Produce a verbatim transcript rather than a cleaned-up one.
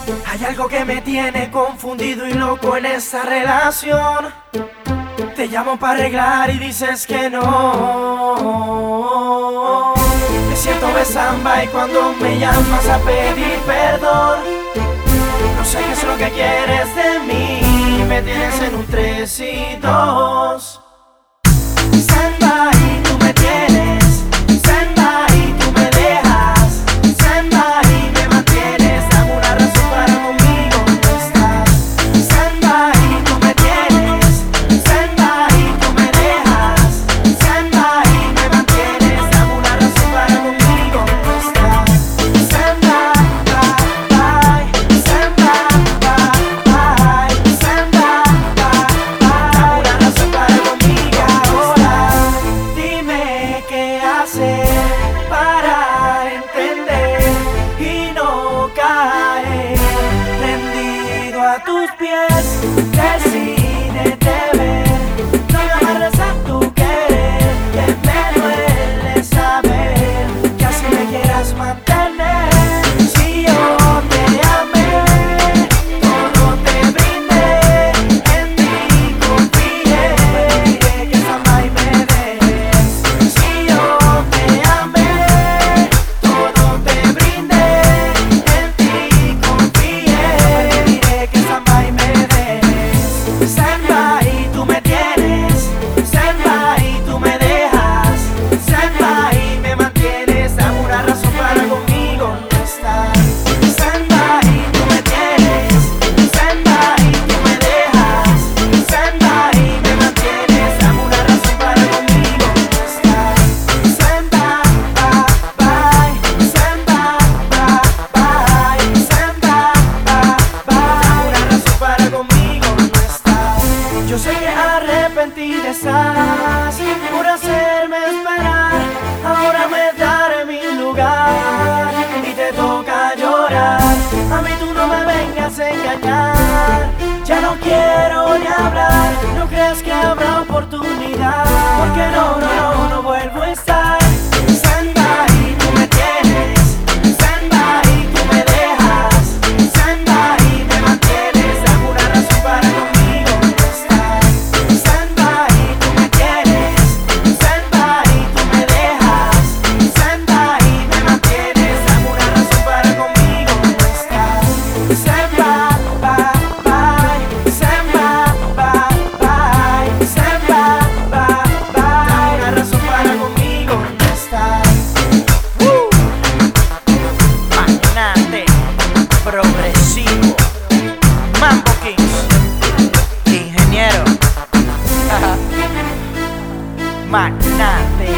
Hay algo que me tiene confundido y loco en esta relación. Te llamo para arreglar y dices que no. Me siento besamba y cuando me llamas a pedir perdón, no sé qué es lo que quieres de mí. Me tienes en un tres y dos. Samba y tú me tienes. Samba y tú me dejas. Samba y me mantienes. Dame una razón para conmigo no estar. Samba y tú me tienes. Samba y tú me dejas. Samba y me mantienes. Dame una razón para conmigo no estar. Samba, bye, bye. Samba, bye, bye. Samba, bye, bye. Dame una razón para conmigo ahora. Dime qué hacer para entender y no caer rendido a tus pies. Decídete ver, no me amarres a tu querer, que me duele saber que así me quieras mantener. Si yo te amé, todo te brindé, en ti confié, diré que samba y me dejes. Si yo te amé, todo te brindé, en ti confié, diré que samba y me dejes. Samba y tú me tienes. Samba y tú me dejas. Samba y me mantienes. Dame una razón para conmigo no estar. Samba y tú me tienes. Samba y tú me dejas. Samba y me mantienes. Dame una razón para conmigo no estar. Samba, bye, bye. Samba, bye, bye. Samba, bye, bye. Dame una razón para conmigo no estar. Yo sé que arrepentida estás por hacerme esperar. Ahora me daré mi lugar y te toca llorar. A mí tú no me vengas a engañar. Ya no quiero ni hablar. No creas que habrá oportunidad, porque no, no, no, no vuelvo a estar. Samba y tú me tienes. Samba y tú me dejas. Samba y me mantienes. Dame una razón para conmigo no estar. Samba y tú me tienes. Samba y tú me dejas. Samba y me mantienes. Dame una razón para conmigo no estar. Samba, bye, bye. Samba, bye, bye. Samba, bye, bye. Dame una razón para conmigo no estar. Woo. Magnate, progresivo, Mambo Kings, ingeniero. Magnate.